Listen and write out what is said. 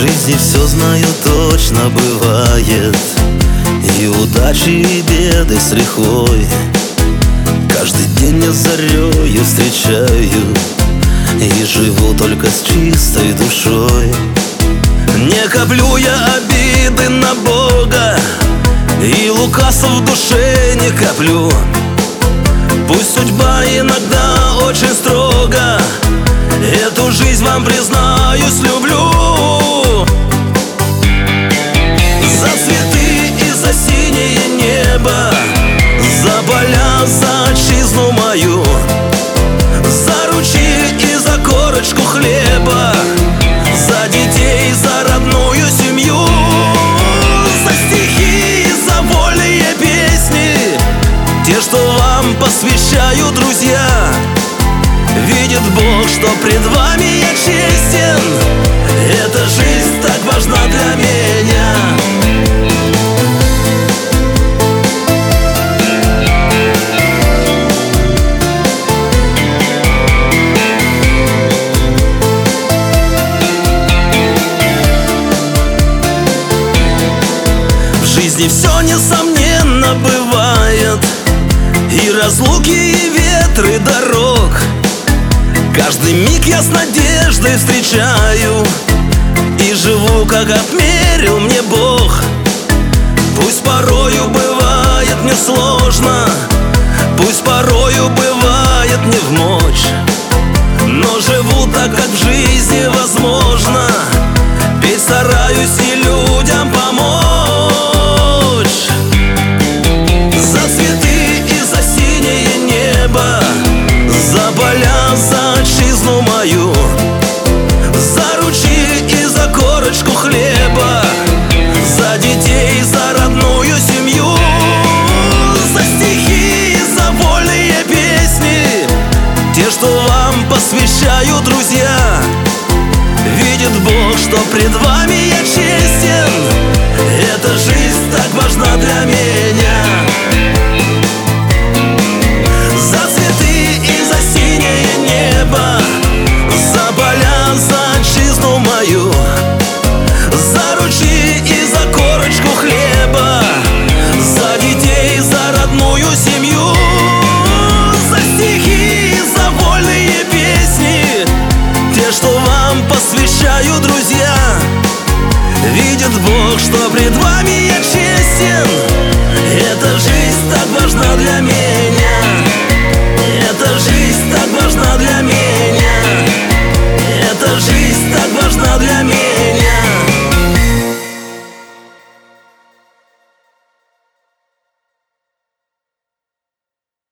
жизни все знаю точно бывает, и удачи, и беды с лихвой. Каждый день я зарею встречаю, и живу только с чистой душой. Не коплю я обиды на Бога, и лукавства в душе не коплю. Пусть судьба иногда очень строга, эту жизнь, вам признаюсь, люблю. За цветы и за синее небо, за поля, за отчизну мою, за ручьи и за корочку хлеба, за детей, за родную семью, за стихи и за вольные песни, те, что вам посвящаю, друзья. Видит Бог, что пред вами я честен, эта жизнь так важна для меня. В жизни все несомненно бывает, и разлуки, и ветры дорог. Каждый миг я с надеждой встречаю, и живу, как отмерил мне Бог. Пусть порою бывает мне сложно, пусть порою бывает не вмочь, но живу так, как в жизни возможно, ведь стараюсь и людям помочь. За цветы и за синее небо, за поля, за отчизну мою, за ручьи и за корочку хлеба, за детей, за родную семью, за стихи и за вольные песни, те, что вам посвящаю, друзья. Видит Бог, что пред вами я честен, эта жизнь так важна для меня. За цветы и за синее небо, за поля, за отчизну мою, за ручьи и за корочку хлеба, за детей, за родную семью, за стихи и за вольные песни, те, что вам посвящаю, друзья. Видит Бог, что пред вами я честен,